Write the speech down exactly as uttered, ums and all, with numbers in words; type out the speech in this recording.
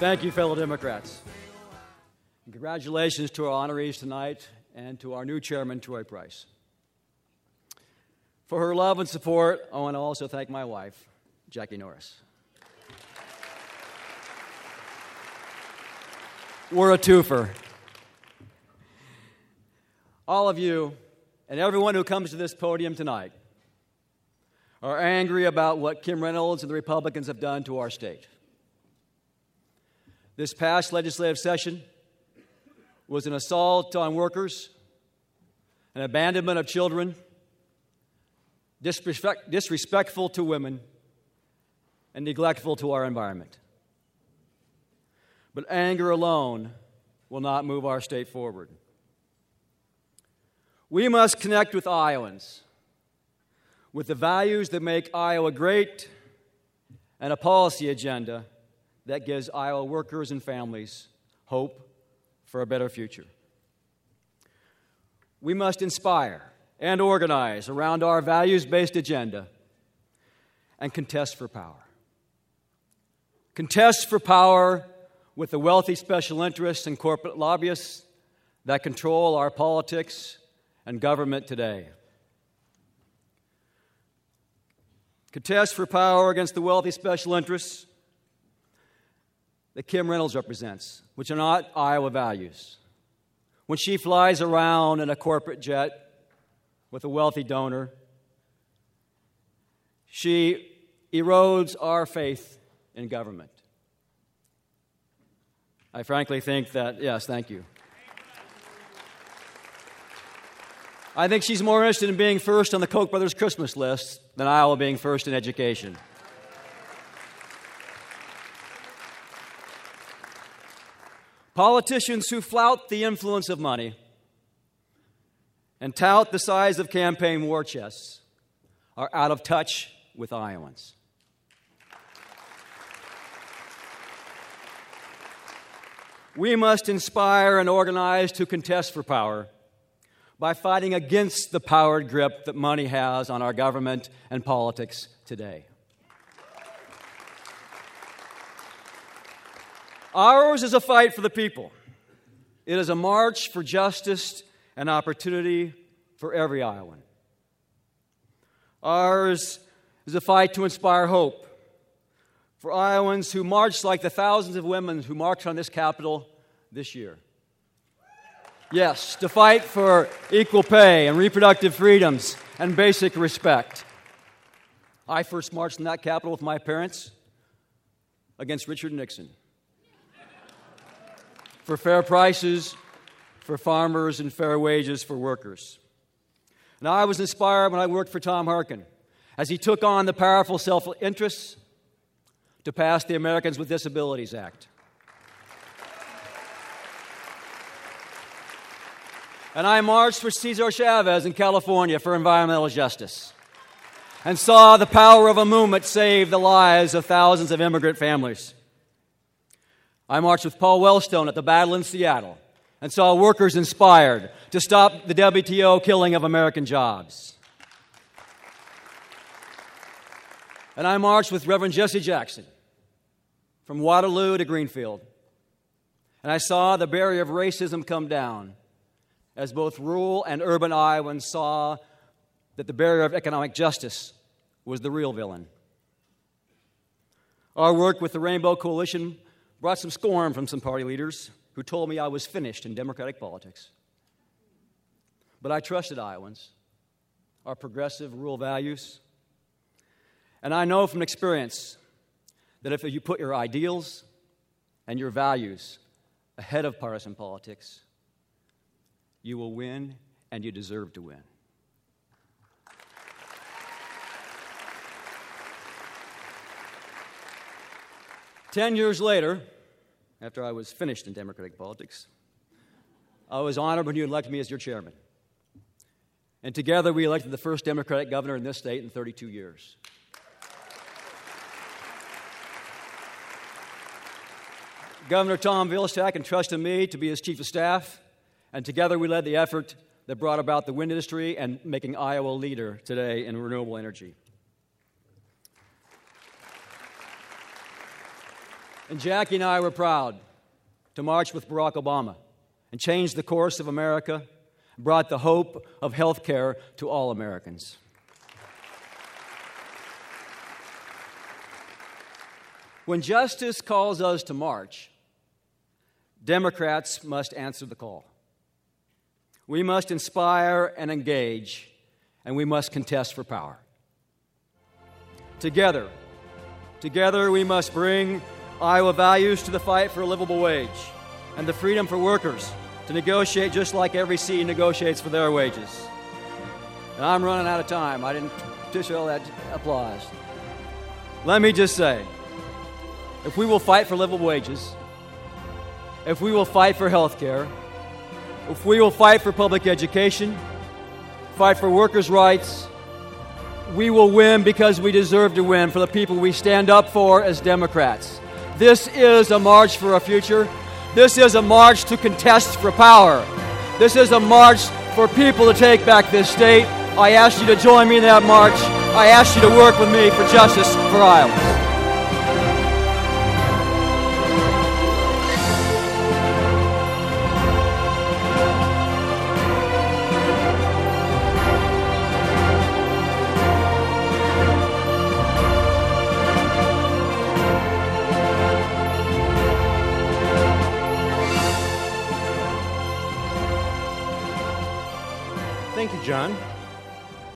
Thank you, fellow Democrats. And congratulations to our honorees tonight and to our new chairman, Troy Price. For her love and support, I want to also thank my wife, Jackie Norris. We're a twofer. All of you and everyone who comes to this podium tonight are angry about what Kim Reynolds and the Republicans have done to our state. This past legislative session was an assault on workers, an abandonment of children, disrespect, disrespectful to women, and neglectful to our environment. But anger alone will not move our state forward. We must connect with Iowans, with the values that make Iowa great and a policy agenda that gives Iowa workers and families hope for a better future. We must inspire and organize around our values-based agenda and contest for power. Contest for power with the wealthy special interests and corporate lobbyists that control our politics and government today. Contest for power against the wealthy special interests that Kim Reynolds represents, which are not Iowa values. When she flies around in a corporate jet with a wealthy donor, she erodes our faith in government. I frankly think that, yes, thank you. I think she's more interested in being first on the Koch brothers' Christmas list than Iowa being first in education. Politicians who flout the influence of money and tout the size of campaign war chests are out of touch with Iowans. We must inspire and organize to contest for power by fighting against the powered grip that money has on our government and politics today. Ours is a fight for the people. It is a march for justice and opportunity for every Iowan. Ours is a fight to inspire hope for Iowans who marched like the thousands of women who marched on this Capitol this year. Yes, to fight for equal pay and reproductive freedoms and basic respect. I first marched in that Capitol with my parents against Richard Nixon. For fair prices for farmers and fair wages for workers. And I was inspired when I worked for Tom Harkin as he took on the powerful self-interests to pass the Americans with Disabilities Act. And I marched with Cesar Chavez in California for environmental justice and saw the power of a movement save the lives of thousands of immigrant families. I marched with Paul Wellstone at the battle in Seattle and saw workers inspired to stop the W T O killing of American jobs. And I marched with Reverend Jesse Jackson from Waterloo to Greenfield. And I saw the barrier of racism come down as both rural and urban Iowans saw that the barrier of economic justice was the real villain. Our work with the Rainbow Coalition brought some scorn from some party leaders who told me I was finished in Democratic politics. But I trusted Iowans, our progressive rural values, and I know from experience that if you put your ideals and your values ahead of partisan politics, you will win and you deserve to win. Ten years later, after I was finished in Democratic politics, I was honored when you elected me as your chairman. And together we elected the first Democratic governor in this state in thirty-two years. Governor Tom Vilsack entrusted me to be his chief of staff, and together we led the effort that brought about the wind industry and making Iowa a leader today in renewable energy. And Jackie and I were proud to march with Barack Obama and change the course of America, brought the hope of health care to all Americans. When justice calls us to march, Democrats must answer the call. We must inspire and engage, and we must contest for power. Together, together we must bring Iowa values to the fight for a livable wage and the freedom for workers to negotiate just like every C negotiates for their wages. And I'm running out of time. I didn't dish all that applause. Let me just say, if we will fight for livable wages, if we will fight for health care, if we will fight for public education, fight for workers' rights, we will win because we deserve to win for the people we stand up for as Democrats. This is a march for a future. This is a march to contest for power. This is a march for people to take back this state. I ask you to join me in that march. I ask you to work with me for justice for Iowa. Thank you, John.